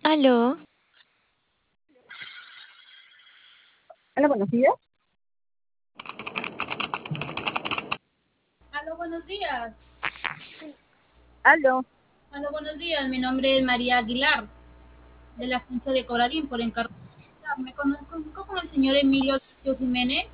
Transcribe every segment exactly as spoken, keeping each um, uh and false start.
Aló, Hola, buenos días. Aló, buenos días. Aló. Aló, buenos días. Mi nombre es María Aguilar, de la agencia de Coradín, por encargo. Me conozco con el señor Emilio Lucio Jiménez.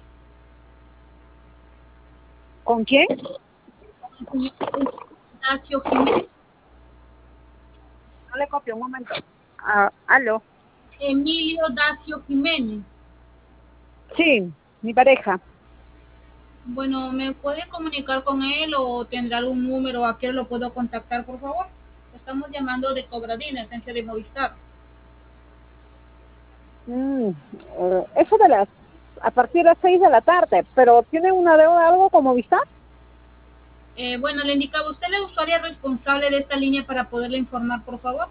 ¿Con quién? Con el señor Ignacio Jiménez. No le copio, un momento. Ah, aló. Emilio Dacio Jiménez. Sí, mi pareja. Bueno, ¿me puede comunicar con él o tendrá algún número a quien lo puedo contactar, por favor? Estamos llamando de Cobradín, agencia de Movistar. Mm, eh, eso de las, a partir de las seis de la tarde, pero ¿tiene una deuda algo como vista? Eh, bueno, le indicaba, ¿usted es la usuaria responsable de esta línea para poderle informar, por favor?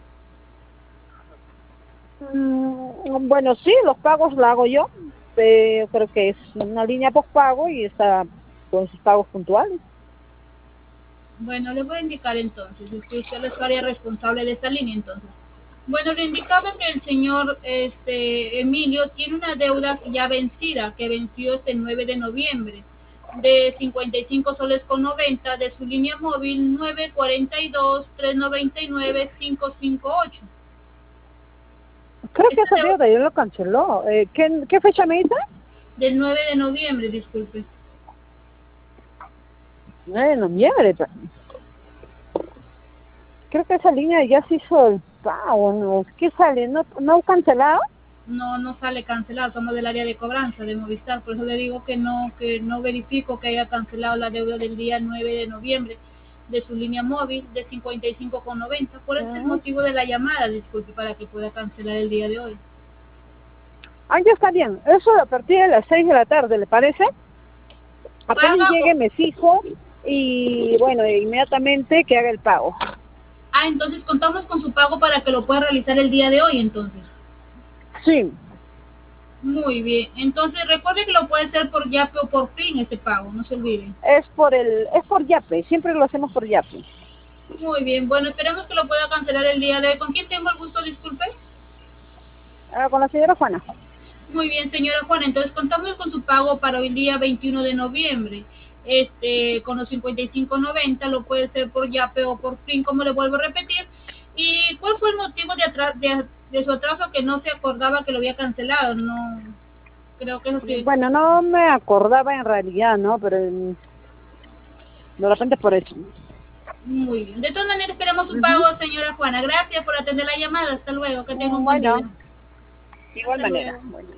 Mm, bueno, sí, los pagos la hago yo. Eh, creo que es una línea postpago y está con sus pagos puntuales. Bueno, le voy a indicar entonces, es que usted es su área responsable de esta línea entonces. Bueno, le indicaba que el señor este, Emilio tiene una deuda ya vencida, que venció este nueve de noviembre, de cincuenta y cinco soles con noventa de su línea móvil nueve cuatro dos, tres nueve nueve, cinco cinco ocho. Creo que Esta esa deuda deuda ya lo canceló. Eh, ¿qué, ¿Qué fecha me dice? del nueve de noviembre, disculpe. nueve de noviembre. pero Creo que esa línea ya se hizo el pago, ¿no? ¿Qué sale? ¿No, no cancelado? No, no sale cancelado, somos del área de cobranza de Movistar, por eso le digo que no, que no verifico que haya cancelado la deuda del día nueve de noviembre de su línea móvil de cincuenta y cinco con noventa. Por eso es el Mm. motivo de la llamada, disculpe, para que pueda cancelar el día de hoy. Ah, ya está bien. Eso a partir de las seis de la tarde, ¿le parece? Apenas Paga o... llegue me fijo y bueno, inmediatamente que haga el pago. Ah, entonces contamos con su pago para que lo pueda realizar el día de hoy, entonces. Sí, Muy bien, entonces recuerde que lo puede hacer por Yape o por PIN este pago, no se olvide. es por el, es por Yape, siempre lo hacemos por Yape. Muy bien, bueno, esperemos que lo pueda cancelar el día de hoy. ¿Con quién tengo el gusto, disculpe? Ah, con la señora Juana. Muy bien, señora Juana, entonces contamos con su pago para hoy día veintiuno de noviembre. Este, con los cincuenta y cinco noventa, lo puede ser por Yape o por Plin, como le vuelvo a repetir. ¿Y cuál fue el motivo de, atras, de, de su atraso que no se acordaba que lo había cancelado? No, creo que eso sí. Bueno, no me acordaba en realidad, ¿no? Pero mm, de repente por eso. Muy bien. De todas maneras, esperamos su Ujú. pago, señora Juana. Gracias por atender la llamada. Hasta luego. Que tenga un buen Bueno, día. de igual Hasta manera. luego. Bueno.